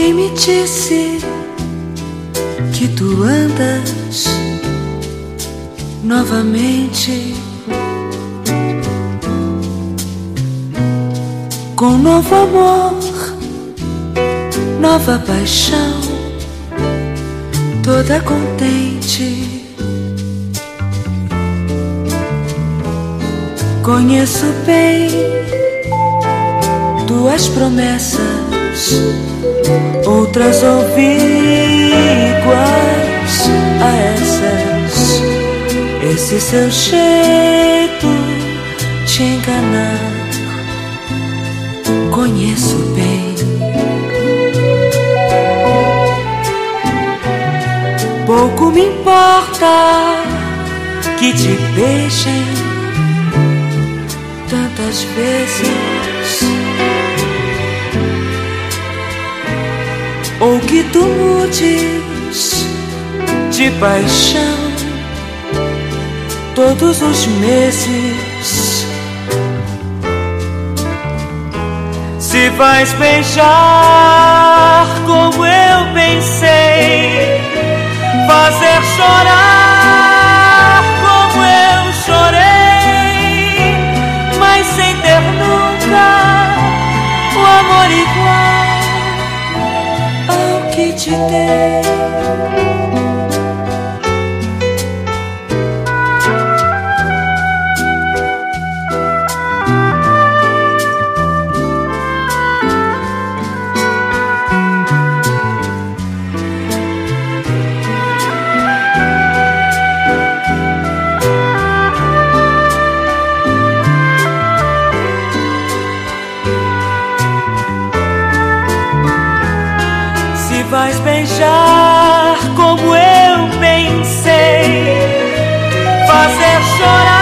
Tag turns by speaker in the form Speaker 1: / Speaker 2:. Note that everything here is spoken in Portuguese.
Speaker 1: Alguém me disse que tu andas novamente com novo amor, nova paixão, toda contente. Conheço bem tuas promessas, outras ouvi iguais a essas. Esse seu jeito de enganar, conheço bem. Pouco me importa que te beijem tantas vezes, ou que tu mudes de paixão todos os meses. Se vais beijar como eu pensei, fazer chorar como eu chorei, mas sem ter nunca o amor igual ao que te dei. Vais beijar como eu pensei, fazer chorar